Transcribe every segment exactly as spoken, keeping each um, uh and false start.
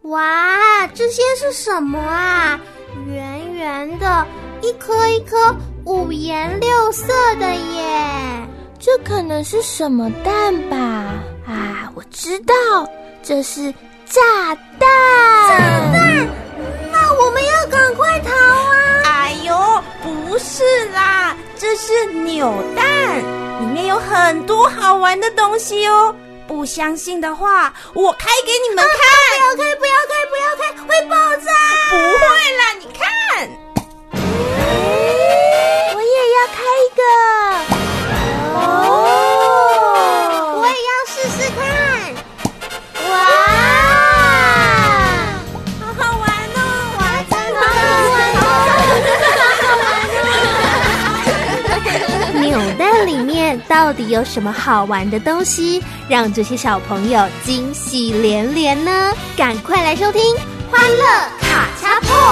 哇，这些是什么啊？圆圆的，一颗一颗五颜六色的耶！ 这可能是什么蛋吧？啊，我知道，这是炸弹！ 炸弹？那我们要赶快逃啊！ 哎呦，不是啦，这是扭蛋，里面有很多好玩的东西哦。不相信的话，我开给你们看。 啊、不要开，不要开，不要开，会爆炸！ 不会啦，你看。 我也要开一个。 哦，我也要试试看。 哇， 好好玩哦！ 哇，真的好好玩哦！ 扭蛋里面到底有什么好玩的东西，让这些小朋友惊喜连连呢？赶快来收听《 欢乐卡恰碰》。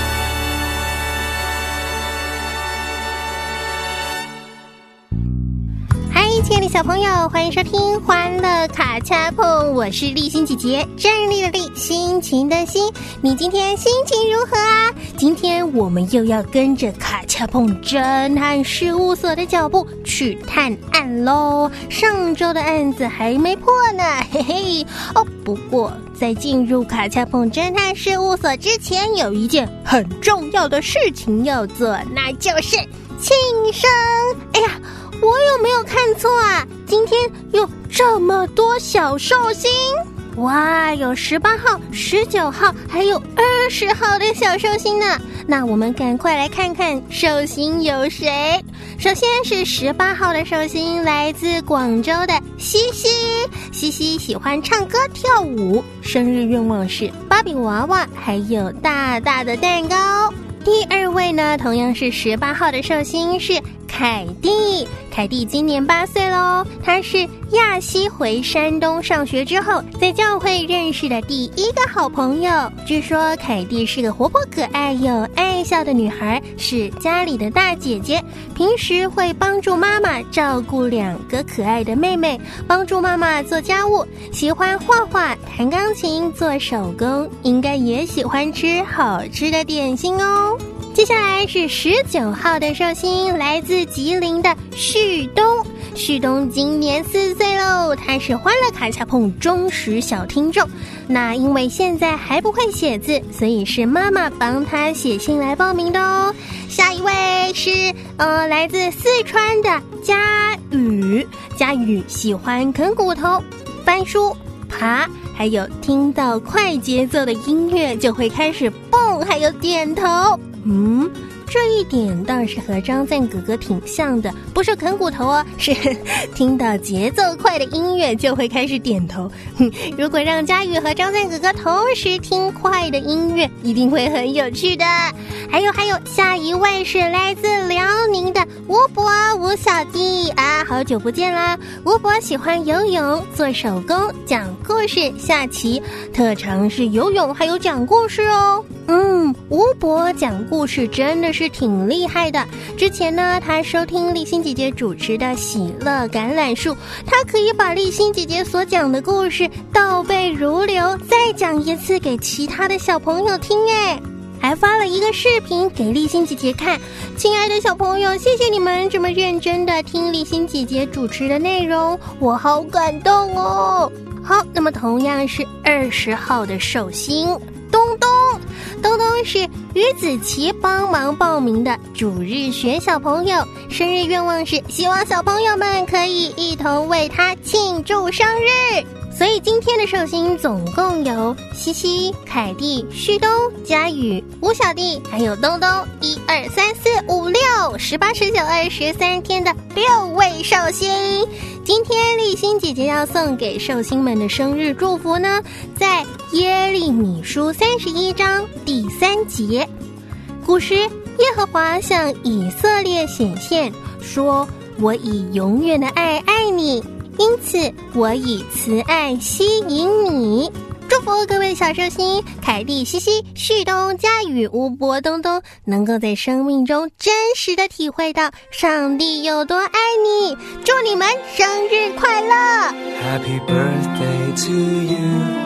亲爱的小朋友，欢迎收听《欢乐卡恰碰》，我是立心姐姐，站立的立，心情的心。你今天心情如何啊？今天我们又要跟着卡恰碰侦探事务所的脚步去探案咯。上周的案子还没破呢，嘿嘿。哦，不过在进入卡恰碰侦探事务所之前，有一件很重要的事情要做，那就是庆生。哎呀，我有没有看错啊？今天有这么多小寿星，哇，有十八号、十九号，还有二十号的小寿星呢。那我们赶快来看看寿星有谁。首先是十八号的寿星，来自广州的西西。西西喜欢唱歌跳舞，生日愿望是芭比娃娃，还有大大的蛋糕。第二位呢，同样是十八号的寿星是凯蒂。凯蒂今年八岁咯，她是亚西回山东上学之后，在教会认识的第一个好朋友。据说凯蒂是个活泼可爱又爱笑的女孩，是家里的大姐姐，平时会帮助妈妈照顾两个可爱的妹妹，帮助妈妈做家务，喜欢画画、弹钢琴、做手工，应该也喜欢吃好吃的点心哦。接下来是十九号的寿星，来自吉林的旭东。旭东今年四岁喽，他是欢乐卡恰碰忠实小听众。那因为现在还不会写字，所以是妈妈帮他写信来报名的哦。下一位是呃，来自四川的佳宇。佳宇喜欢啃骨头、翻书、爬，还有听到快节奏的音乐就会开始蹦，还有点头。嗯，这一点倒是和张赞哥哥挺像的，不是啃骨头哦，是听到节奏快的音乐就会开始点头。如果让佳宇和张赞哥哥同时听快的音乐，一定会很有趣的。还有还有，下一位是来自辽宁的吴博吴小弟啊，好久不见啦！吴博喜欢游泳、做手工、讲故事、下棋，特长是游泳还有讲故事哦。嗯，吴博讲故事真的是挺厉害的。之前呢，他收听立新姐姐主持的喜乐橄榄树，他可以把立新姐姐所讲的故事倒背如流，再讲一次给其他的小朋友听耶。还发了一个视频给立新姐姐看。亲爱的小朋友，谢谢你们这么认真的听立新姐姐主持的内容，我好感动哦。好，那么同样是二十号的寿星东东。东东是于子琪帮忙报名的主日学小朋友，生日愿望是希望小朋友们可以一同为他庆祝生日。所以今天的寿星总共有西西、凯蒂、旭东、佳宇、吴小弟，还有东东，一二三四五六，十八、十九、二十三天的六位寿星。今天立新姐姐要送给寿星们的生日祝福呢，在耶利米书三十一章第三节，古时耶和华向以色列显现，说：我以永远的爱爱你，因此我以慈爱吸引你。祝福各位小寿星凯蒂、西西、旭东、佳宇、吴博、东东，能够在生命中真实的体会到上帝有多爱你。祝你们生日快乐！ Happy birthday to you,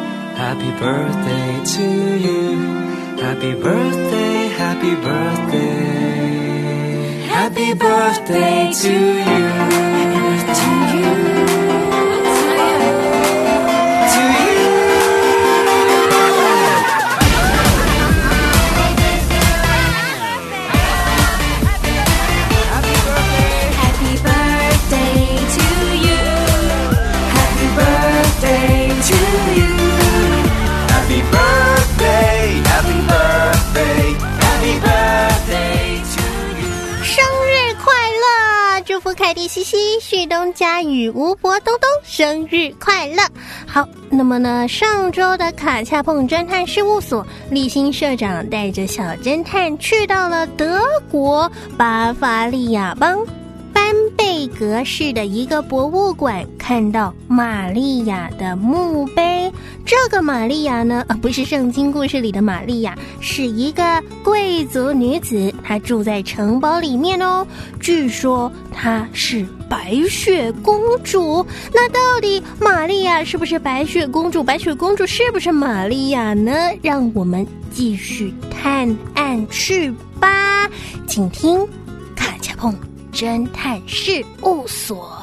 Happy birthday to you. Happy birthday, happy birthday. Happy birthday to you. To you. To you. Happy birthday. Happy birthday to you. Happy birthday to you. Happy birthday, happy birthday, happy birthday to you. 生日快乐！祝福凯蒂、西西、旭东、佳宇、吴博、东东生日快乐！好，那么呢，上周的卡恰碰侦探事务所，立新社长带着小侦探去到了德国巴伐利亚邦班贝格市的一个博物馆，看到玛利亚的墓碑。这个玛利亚呢，呃，不是圣经故事里的玛利亚，是一个贵族女子，她住在城堡里面哦。据说她是白雪公主。那到底玛利亚是不是白雪公主？白雪公主是不是玛利亚呢？让我们继续探案去吧，请听卡恰碰侦探事务所。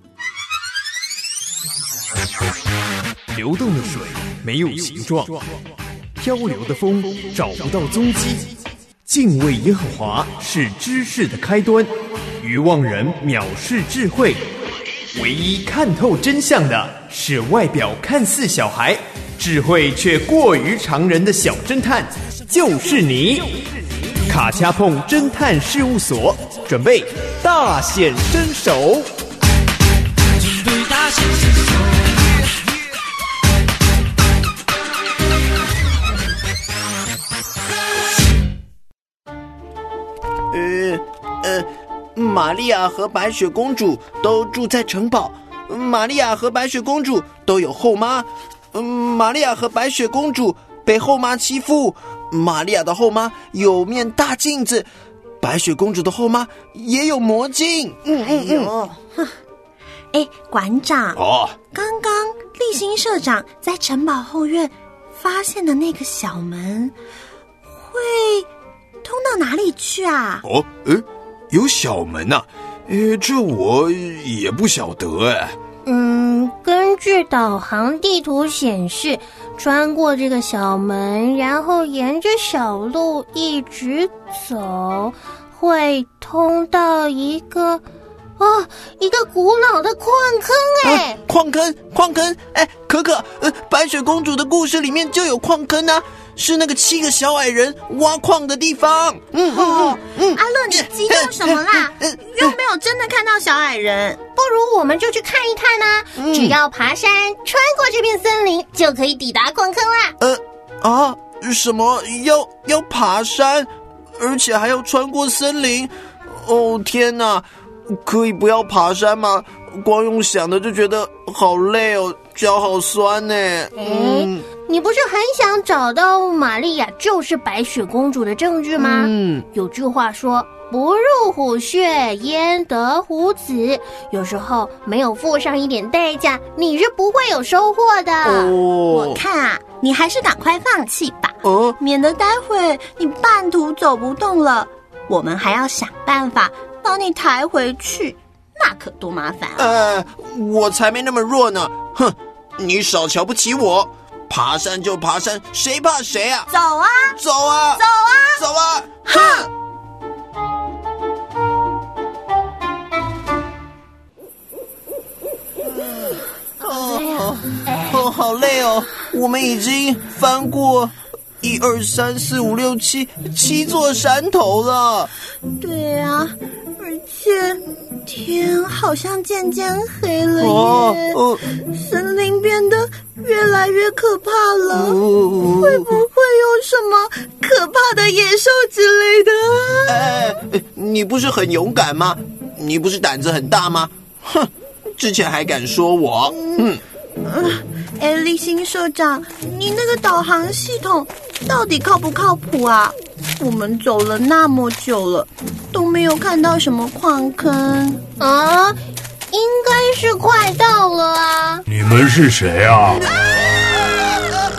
流动的水没有形状，漂流的风找不到踪迹。敬畏耶和华是知识的开端，愚妄人藐视智慧。唯一看透真相的是外表看似小孩，智慧却过于常人的小侦探，就是你。卡恰碰侦探事务所准备大显身手。 准备大显身手。 呃呃，玛利亚和白雪公主都住在城堡。玛利亚和白雪公主都有后妈。嗯，玛利亚和白雪公主被后妈欺负。玛利亚的后妈有面大镜子，白雪公主的后妈也有魔镜。嗯嗯嗯。 哎，馆长， 哦， 刚刚立新社长在城堡后院发现的那个小门，会通到哪里去啊？ 哦，呃，有小门呐、啊，呃，这我也不晓得哎。 嗯，根据导航地图显示，穿过这个小门，然后沿着小路一直走，会通到一个哦，一个古老的矿坑哎、 啊！矿坑，矿坑！哎，可可，呃，白雪公主的故事里面就有矿坑啊，是那个七个小矮人挖矿的地方。嗯嗯嗯。阿乐，你激动什么啦？又没有真的看到小矮人。 不如我们就去看一看啊！嗯、只要爬山，穿过这片森林，就可以抵达矿坑啦。 呃啊，什么要要爬山，而且还要穿过森林？哦天哪！可以不要爬山吗？光用想的就觉得好累哦，脚好酸呢。 嗯，你不是很想找到玛利亚就是白雪公主的证据吗？嗯，有句话说，不入虎穴焉得虎子。有时候没有付上一点代价，你是不会有收获的。 哦， 我看啊，你还是赶快放弃吧，哦，免得待会你半途走不动了，我们还要想办法帮你抬回去，那可多麻烦啊！ 呃，我才没那么弱呢！哼，你少瞧不起我，爬山就爬山，谁怕谁啊？ 走啊， 走啊， 走啊， 走啊！哼！哦，哦，好累哦！我们已经翻过一二三四五六七七座山头了。 对啊，而且天好像渐渐黑了耶， 哦哦、 森林变得越来越可怕了，哦、会不会有什么可怕的野兽之类的啊？ 哎，你不是很勇敢吗？你不是胆子很大吗？哼，之前还敢说我，嗯。 哎，立新社长，你那个导航系统到底靠不靠谱啊？我们走了那么久了，都没有看到什么矿坑啊，应该是快到了啊。 你们是谁啊？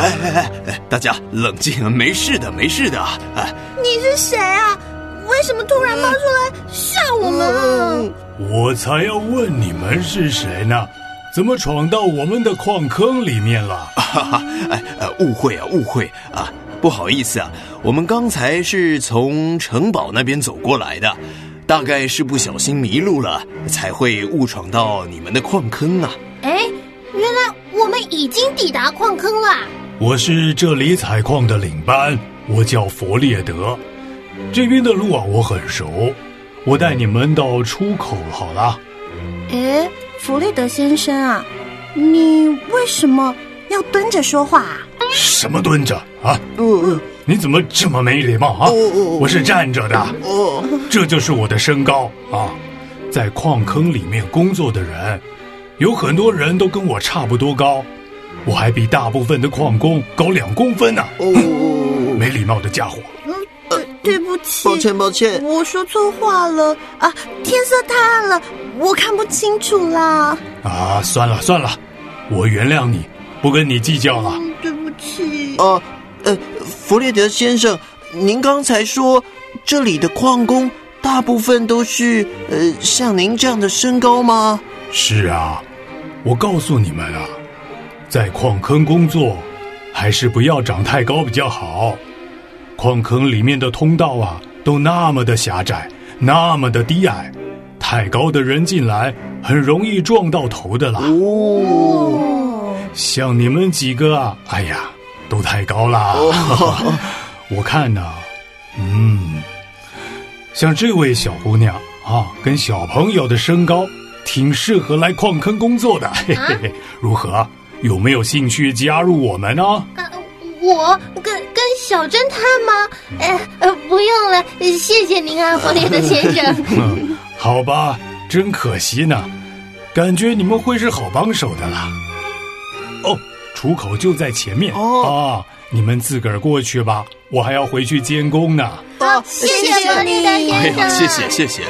哎哎哎，大家冷静，没事的，没事的。哎， 你是谁啊？为什么突然冒出来吓我们啊？ 我才要问你们是谁呢？怎么闯到我们的矿坑里面了？ 哈哈，哎呃，误会啊，误会啊，不好意思啊，我们刚才是从城堡那边走过来的，大概是不小心迷路了，才会误闯到你们的矿坑啊。 哎，原来我们已经抵达矿坑了。 我是这里采矿的领班，我叫弗列德。这边的路啊，我很熟，我带你们到出口好了。 哎，弗列德先生啊，你为什么要蹲着说话啊？ 什么蹲着啊？呃、你怎么这么没礼貌啊？哦、我是站着的，哦、这就是我的身高啊。在矿坑里面工作的人，有很多人都跟我差不多高，我还比大部分的矿工高两公分呢、啊。哦，没礼貌的家伙。 对不起， 抱歉抱歉， 我说错话了啊！天色太暗了，我看不清楚啦。 啊，算了算了，我原谅你，不跟你计较了。 嗯、对不起。 呃呃，弗列德先生，您刚才说这里的矿工大部分都是呃像您这样的身高吗？ 是啊，我告诉你们啊，在矿坑工作，还是不要长太高比较好。矿坑里面的通道啊，都那么的狭窄，那么的低矮，太高的人进来很容易撞到头的啦。哦，像你们几个啊，哎呀，都太高啦。哦、我看呢、啊，嗯，像这位小姑娘啊，跟小朋友的身高挺适合来矿坑工作的。嘿嘿嘿，如何？有没有兴趣加入我们呢？ 啊我跟跟小侦探吗？呃呃，不用了，谢谢您啊，弗列德先生。 嗯，好吧，真可惜呢，感觉你们会是好帮手的啦。哦，出口就在前面哦，啊，你们自个儿过去吧，我还要回去监工呢。 好，谢谢弗列德先生。 哎呀，谢谢谢谢。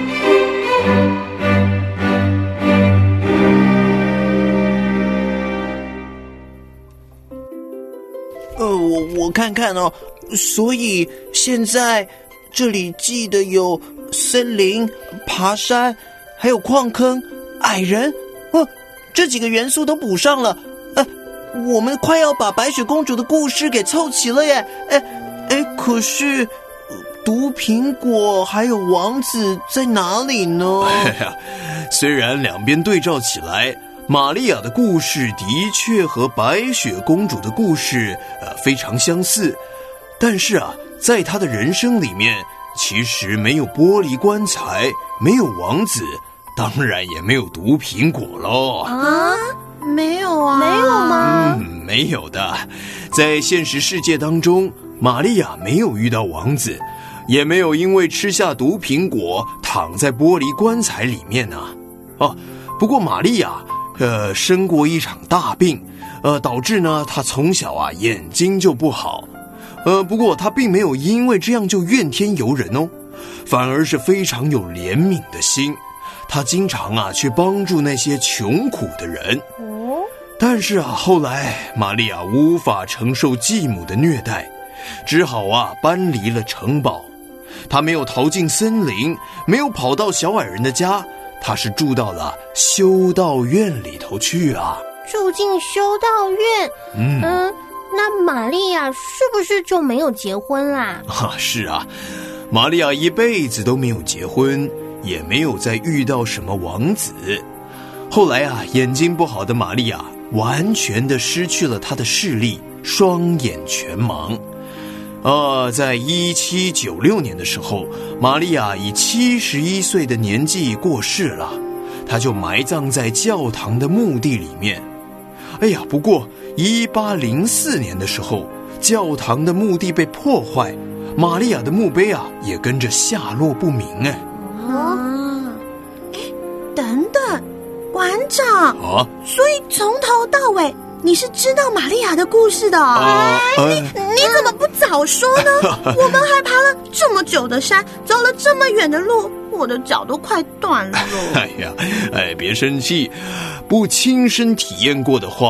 呃，我我看看哦，所以现在这里记得有森林、爬山，还有矿坑、矮人，哦，这几个元素都补上了。呃，我们快要把白雪公主的故事给凑齐了耶！哎哎，可是毒苹果还有王子在哪里呢？ 哎呀，虽然两边对照起来，玛利亚的故事的确和白雪公主的故事呃非常相似，但是啊，在她的人生里面，其实没有玻璃棺材，没有王子，当然也没有毒苹果咯。 啊，没有啊， 没有吗？ 嗯，没有的。在现实世界当中，玛利亚没有遇到王子，也没有因为吃下毒苹果躺在玻璃棺材里面呢、啊。哦，不过玛利亚呃，生过一场大病，呃，导致呢，他从小啊眼睛就不好，呃，不过他并没有因为这样就怨天尤人哦，反而是非常有怜悯的心，他经常啊去帮助那些穷苦的人。哦，但是啊，后来玛利亚无法承受继母的虐待，只好啊搬离了城堡，他没有逃进森林，没有跑到小矮人的家。他是住到了修道院里头去啊， 住进修道院。嗯嗯，那玛利亚是不是就没有结婚啦？ 啊，是啊，玛利亚一辈子都没有结婚，也没有再遇到什么王子。后来啊，眼睛不好的玛利亚完全的失去了她的视力，双眼全盲。啊，在一七九六年的时候，玛利亚以七十一岁的年纪过世了，她就埋葬在教堂的墓地里面。哎呀，不过一八零四年的时候，教堂的墓地被破坏，玛利亚的墓碑啊也跟着下落不明。哎， 啊，哎，等等，馆长啊， 所以从头到尾你是知道玛利亚的故事的？ 啊、 哎，你你怎么不早说呢？我们还爬了这么久的山，走了这么远的路，我的脚都快断了。 哎呀，哎，别生气，不亲身体验过的话，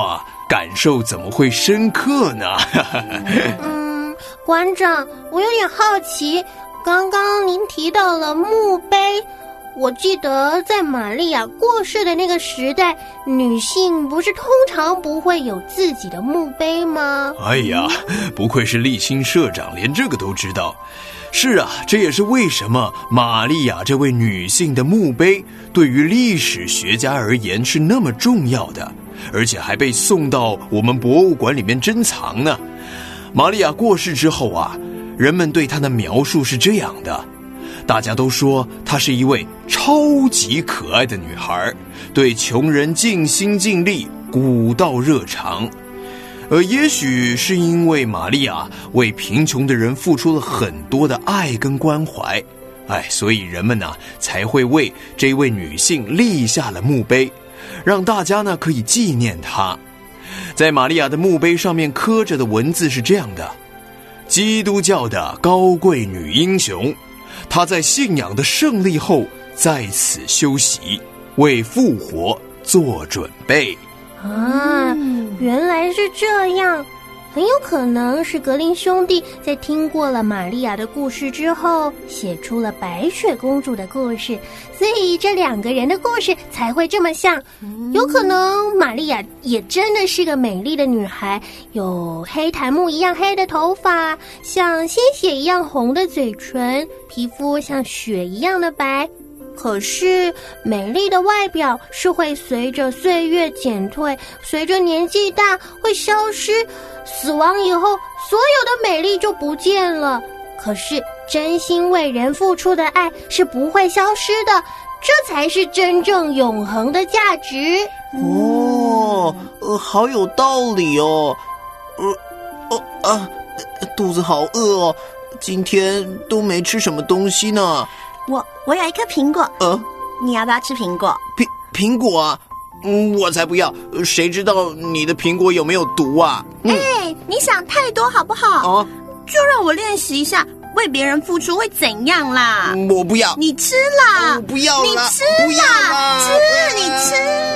感受怎么会深刻呢？ 嗯，馆长，我有点好奇，刚刚您提到了墓碑，我记得在玛利亚过世的那个时代，女性不是通常不会有自己的墓碑吗？ 哎呀，不愧是立新社长，连这个都知道。是啊，这也是为什么玛利亚这位女性的墓碑对于历史学家而言是那么重要的，而且还被送到我们博物馆里面珍藏呢。玛利亚过世之后啊，人们对她的描述是这样的，大家都说她是一位超级可爱的女孩，对穷人尽心尽力，古道热肠。而也许是因为玛利亚为贫穷的人付出了很多的爱跟关怀，哎，所以人们呢才会为这位女性立下了墓碑，让大家呢可以纪念她。在玛利亚的墓碑上面刻着的文字是这样的：基督教的高贵女英雄，她在信仰的胜利后在此休息，为复活做准备。 啊，原来是这样，很有可能是格林兄弟在听过了玛利亚的故事之后，写出了白雪公主的故事，所以这两个人的故事才会这么像。有可能玛利亚也真的是个美丽的女孩，有黑檀木一样黑的头发，像鲜血一样红的嘴唇，皮肤像雪一样的白。可是美丽的外表是会随着岁月减退，随着年纪大会消失，死亡以后所有的美丽就不见了。可是真心为人付出的爱是不会消失的，这才是真正永恒的价值。 哦，呃，好有道理哦。呃，哦啊，肚子好饿哦，今天都没吃什么东西呢。 我我有一颗苹果， 呃， 你要不要吃苹果？ 苹苹果啊？嗯，我才不要！谁知道你的苹果有没有毒啊？ 哎、嗯欸，你想太多好不好？ 啊， 就让我练习一下，为别人付出会怎样啦？ 我不要！ 你吃啦！ 我不要啦！ 你吃不要啦！ 吃，你吃。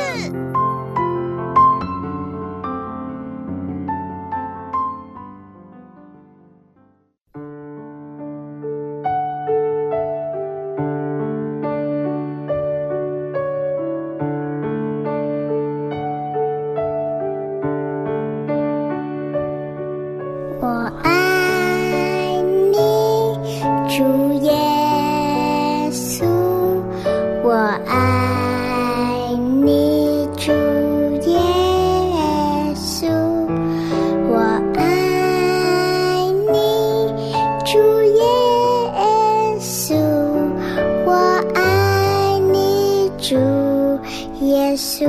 我爱你，主耶稣，我爱你，主耶稣，我爱你，主耶稣，我爱你，主耶稣。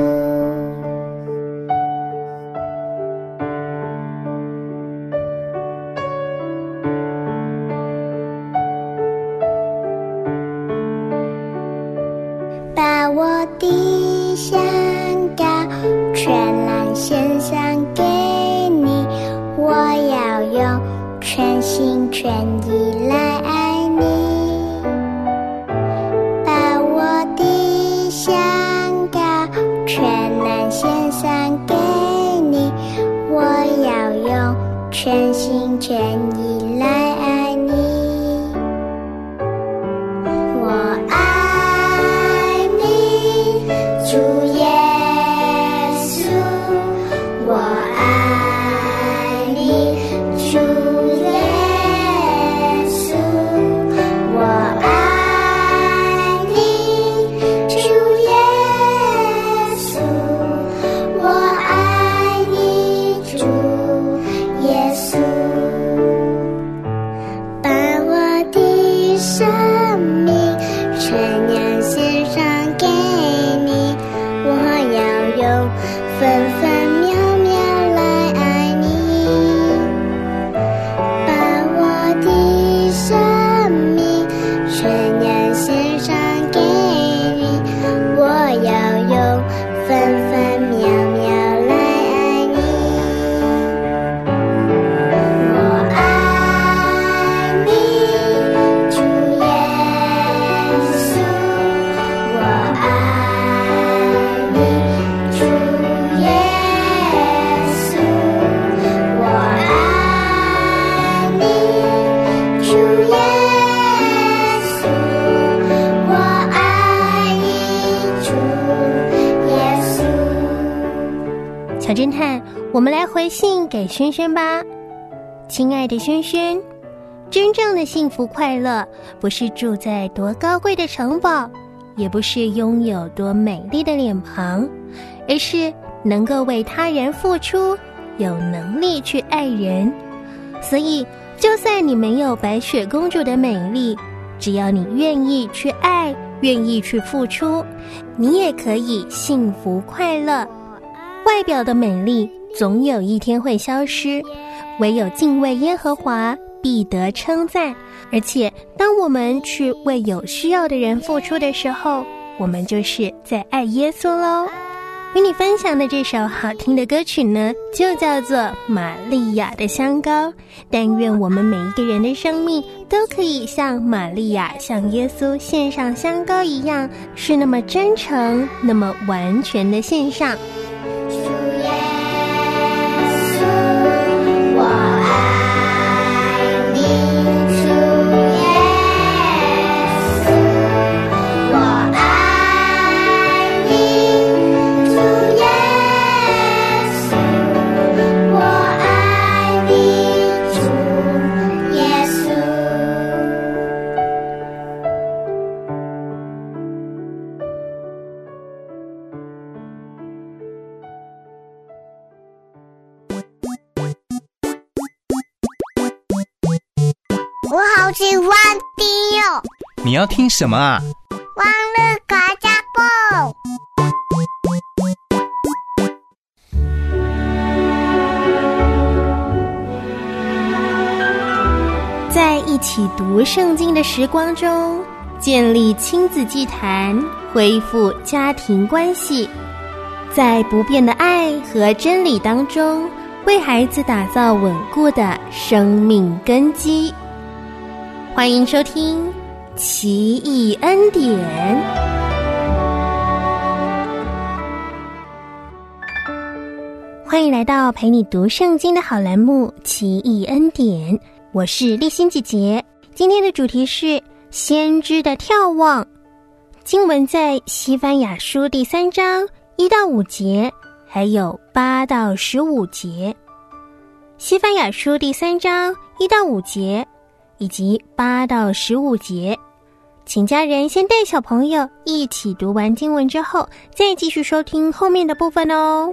把我的香膏全然献上给你，我要用全心全意来爱你。把我的香膏全然献上给你，我要用全心全意来爱你。我爱主耶稣，我爱你，主耶稣，我爱你，主耶稣，我爱你，主耶稣。把小侦探，我们来回信给轩轩吧。亲爱的轩轩，真正的幸福快乐，不是住在多高贵的城堡，也不是拥有多美丽的脸庞，而是能够为他人付出，有能力去爱人。所以就算你没有白雪公主的美丽，只要你愿意去爱，愿意去付出，你也可以幸福快乐。外表的美丽总有一天会消失，唯有敬畏耶和华，必得称赞。而且当我们去为有需要的人付出的时候，我们就是在爱耶稣咯。与你分享的这首好听的歌曲呢，就叫做《玛利亚的香膏》。但愿我们每一个人的生命都可以像玛利亚向耶稣献上香膏一样，是那么真诚，那么完全的献上。 主耶稣，我爱你，主耶稣，我爱你，主耶稣，我爱你，主耶稣。我好喜欢听哦！ 你要听什么啊？ 欢乐卡加布。 在一起读圣经的时光中，建立亲子祭坛，恢复家庭关系，在不变的爱和真理当中，为孩子打造稳固的生命根基。欢迎收听奇异恩典。欢迎来到陪你读圣经的好栏目奇异恩典，我是丽欣姐姐。今天的主题是先知的眺望，经文在西番雅书第三章一到五节，还有八到十五节。西番雅书第三章一到五节以及八到十五节，请家人先带小朋友一起读完经文之后，再继续收听后面的部分哦。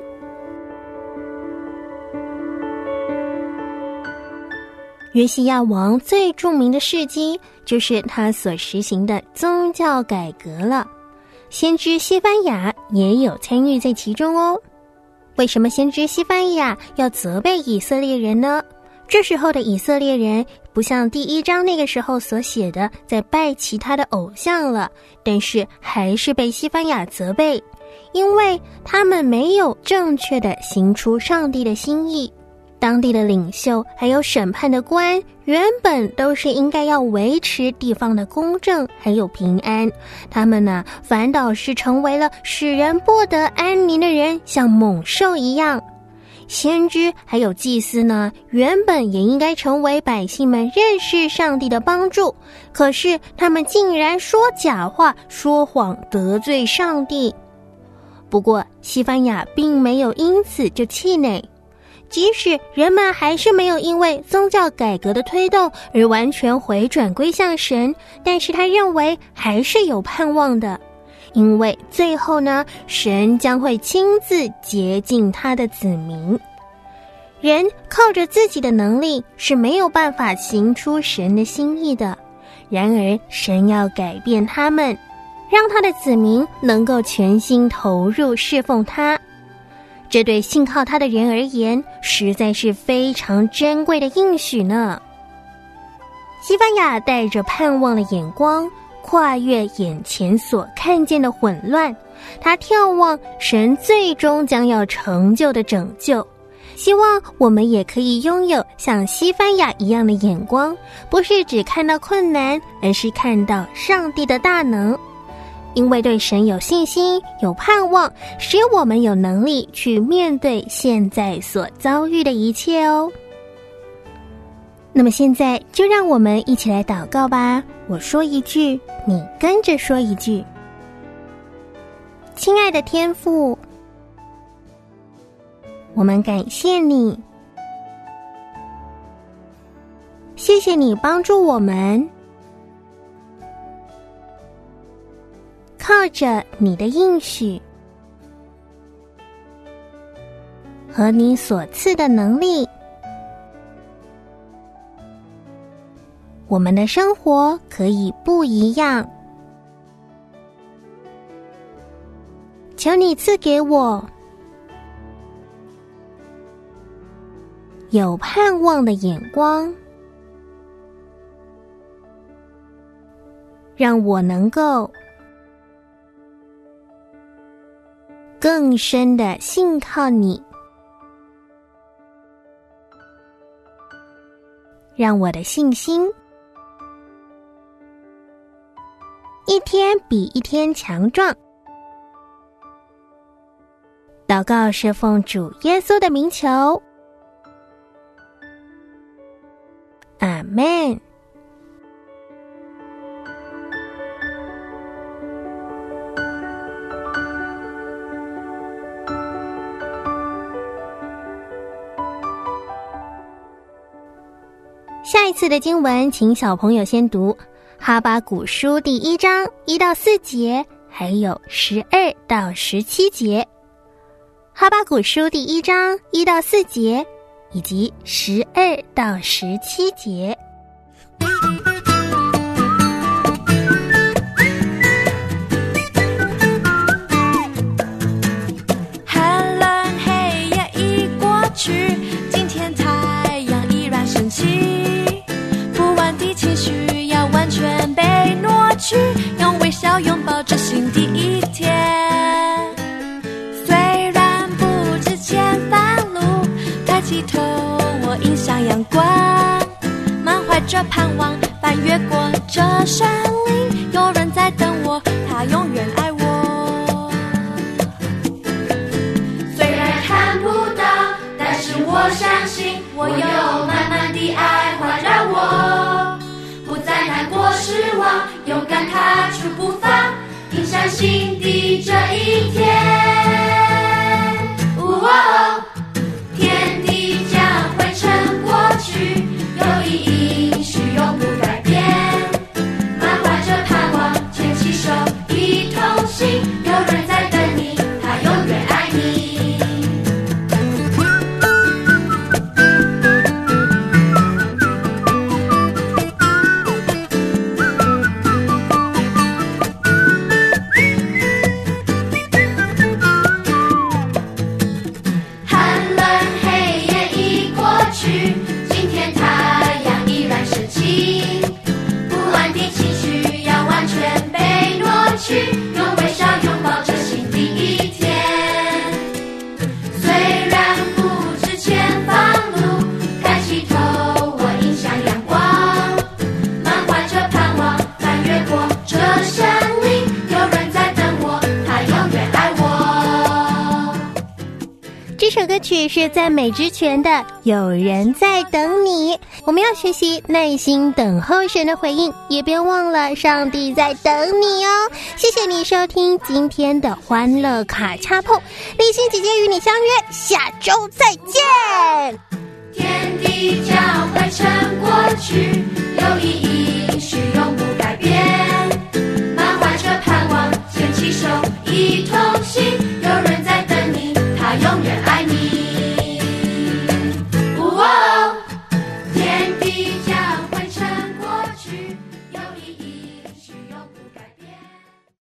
约西亚王最著名的事迹就是他所实行的宗教改革了，先知西番雅也有参与在其中哦。为什么先知西番雅要责备以色列人呢？这时候的以色列人不像第一章那个时候所写的在拜其他的偶像了，但是还是被西番雅责备，因为他们没有正确的行出上帝的心意。当地的领袖还有审判的官原本都是应该要维持地方的公正还有平安，他们呢反倒是成为了使人不得安宁的人，像猛兽一样。先知还有祭司呢，原本也应该成为百姓们认识上帝的帮助，可是他们竟然说假话，说谎，得罪上帝。不过西番雅并没有因此就气馁，即使人们还是没有因为宗教改革的推动而完全回转归向神，但是他认为还是有盼望的，因为最后呢，神将会亲自洁净他的子民。人靠着自己的能力是没有办法行出神的心意的，然而神要改变他们，让他的子民能够全心投入侍奉他。这对信靠他的人而言，实在是非常珍贵的应许呢。西番雅带着盼望的眼光，跨越眼前所看见的混乱，他眺望神最终将要成就的拯救。希望我们也可以拥有像西番雅一样的眼光，不是只看到困难，而是看到上帝的大能。因为对神有信心，有盼望，使我们有能力去面对现在所遭遇的一切哦。那么现在就让我们一起来祷告吧，我说一句，你跟着说一句。亲爱的天父， 我们感谢你，谢谢你帮助我们，靠着你的应许和你所赐的能力，我们的生活可以不一样。求你赐给我有盼望的眼光，让我能够更深的信靠你，让我的信心一天比一天强壮。祷告是奉主耶稣的名求，阿们。下一次的经文，请小朋友先读哈巴谷书第一章一到四节，还有十二到十七节。哈巴谷书第一章一到四节，以及十二到十七节。 寒冷黑夜已过去，今天太阳依然升起，不安的情绪要完全被挪去，用微笑拥抱着新的一天。低头我迎向阳光，满怀着盼望翻越过这山岭，有人在等我，他永远爱我。虽然看不到，但是我相信我有满满的爱环绕我，不再难过失望，勇敢踏出步伐，迎向新的这一天。哦哦，天地将会成过去，有一应许永不改变，满怀着盼望，牵起手一同行，有人在等你，他永远爱你。用微笑拥抱着新的一天，虽然不知前方路，抬起头我迎向阳光，满怀着盼望翻越过这山岭，有人在等我，他永远爱我。 这首歌曲是赞美之泉的《有人在等你》，我们要学习耐心等候神的回应，也别忘了上帝在等你哦。谢谢你收听今天的欢乐卡恰碰，立心姐姐与你相约下周再见。 天地将会成过去，有一应许永不改变，满怀着盼望，牵起手一同行，有人在等你，他永远